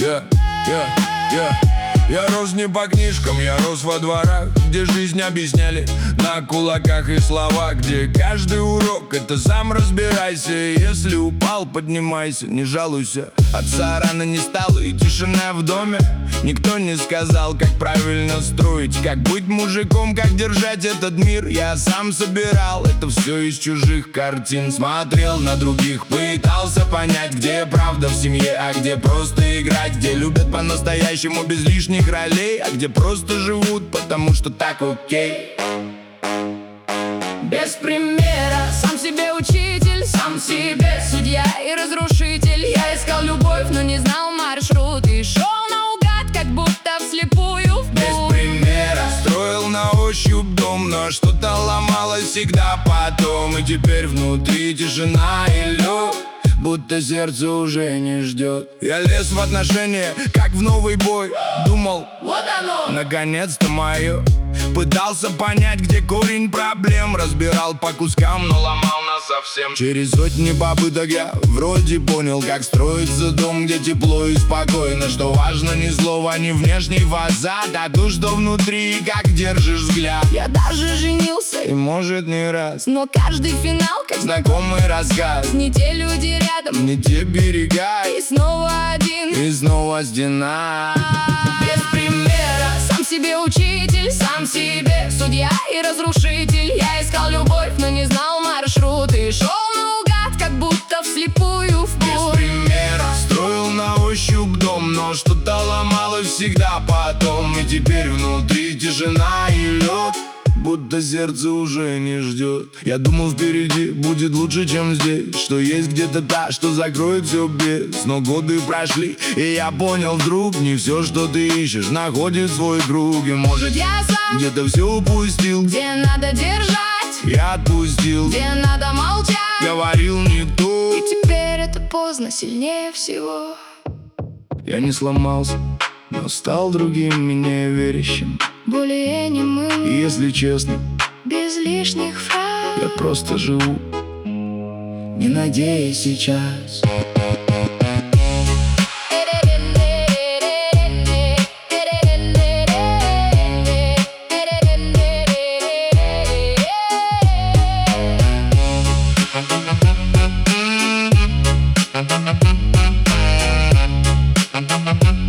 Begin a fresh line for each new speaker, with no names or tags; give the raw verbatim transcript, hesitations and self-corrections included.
Yeah, yeah, yeah. Я рос не по книжкам, я рос во дворах, где жизнь объясняли на кулаках и словах, где каждый урок — это сам разбирайся. Если упал, поднимайся, не жалуйся. Отца рано не стало и тишина в доме. Никто не сказал, как правильно строить, как быть мужиком, как держать этот мир. Я сам собирал это все из чужих картин. Смотрел на других, пытался понять, где правда в семье, а где просто играть, где любят по-настоящему без лишних ролей, а где просто живут, потому что так окей.
Без примера, сам себе учитель, сам себе судья и разрушитель. Я искал любовь, но не знал маршрут и шел наугад, как будто вслепую в путь.
Без примера строил на ощупь дом, но что-то ломалось всегда потом. И теперь внутри тишина и лед, будто сердце уже не ждет. Я лез в отношения, как в новый бой. Думал,
вот оно,
наконец-то мое. Пытался понять, где корень проблем. Разбирал по кускам, но ломал нас совсем. Через сотни попыток я вроде понял, как строится дом, где тепло и спокойно. Что важно не слово, не внешний фасад, а то, что внутри, как держишь взгляд.
я даже женился,
И может не раз,
но каждый финал, как
знакомый рассказ.
не те люди рядом,
Не те берега,
и снова один.
и снова стена.
Без примера, сам себе учитель, сам себе судья и разрушитель. Я искал любовь, но не знал маршрут и шел наугад, как будто вслепую в
Без
путь.
примера строил на ощупь дом, но что-то ломалось всегда потом. И теперь внутри тишина и лед, будто сердце уже не ждет. Я думал, впереди будет лучше, чем здесь, что есть где-то та, что закроет все без. Но годы прошли, и я понял вдруг, не все, что ты ищешь, находит свой круг. И может
Я сам,
где-то все упустил,
где надо держать,
я отпустил,
где надо молчать.
говорил не то.
И теперь это поздно, сильнее всего.
Я не сломался, но стал другим, менее верящим.
Более немым,
И если честно,
без лишних фраз.
я просто живу, не надеясь сейчас.
Thank you.